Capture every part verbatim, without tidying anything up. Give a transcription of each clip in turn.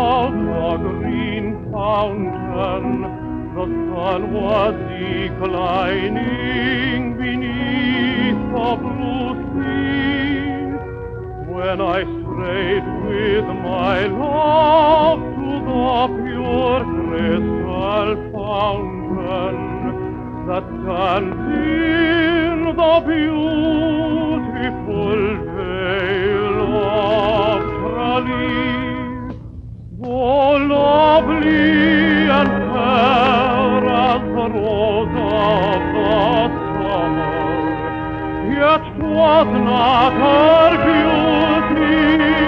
of the green fountain, the sun was declining beneath the blue sea, when I strayed with my love to the pure crystal fountain that stands in the beautiful vale of Tralee. So lovely and fair as the rose of the summer, yet 'twas not her beauty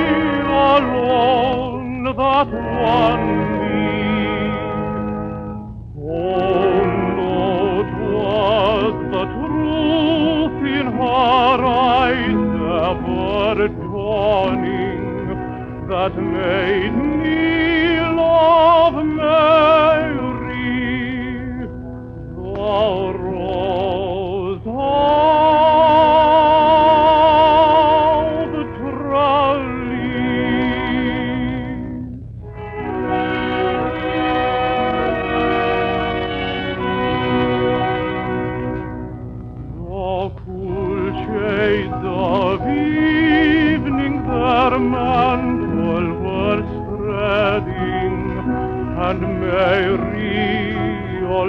alone that won me. Oh no, 'twas the truth in her eyes ever dawning that made me love Mary, the rose of Tralee. The cool shades of evening their mantle were spreading, and Mary, all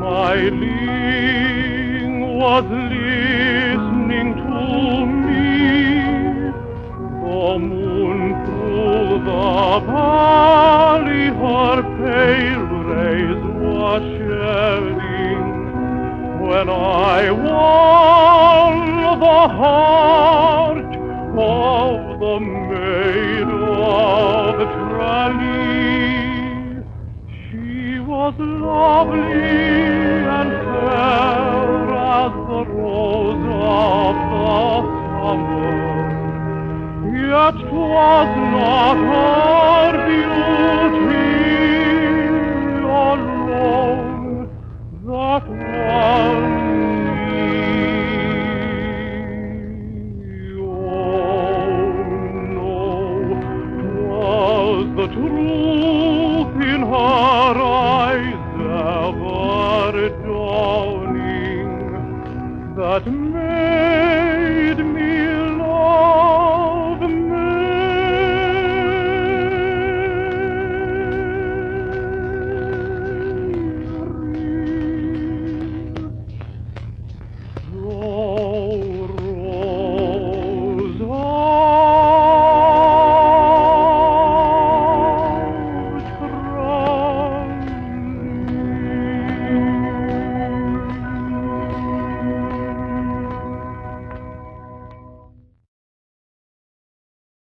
smiling, was listening to me. The moon through the valley her pale rays was shedding, when I won the heart of the maid of Tralee. She was lovely and fair as the rose of the summer, yet 'twas not her beauty alone that won me. Oh no, 'twas the truth in her eyes ever dawning that made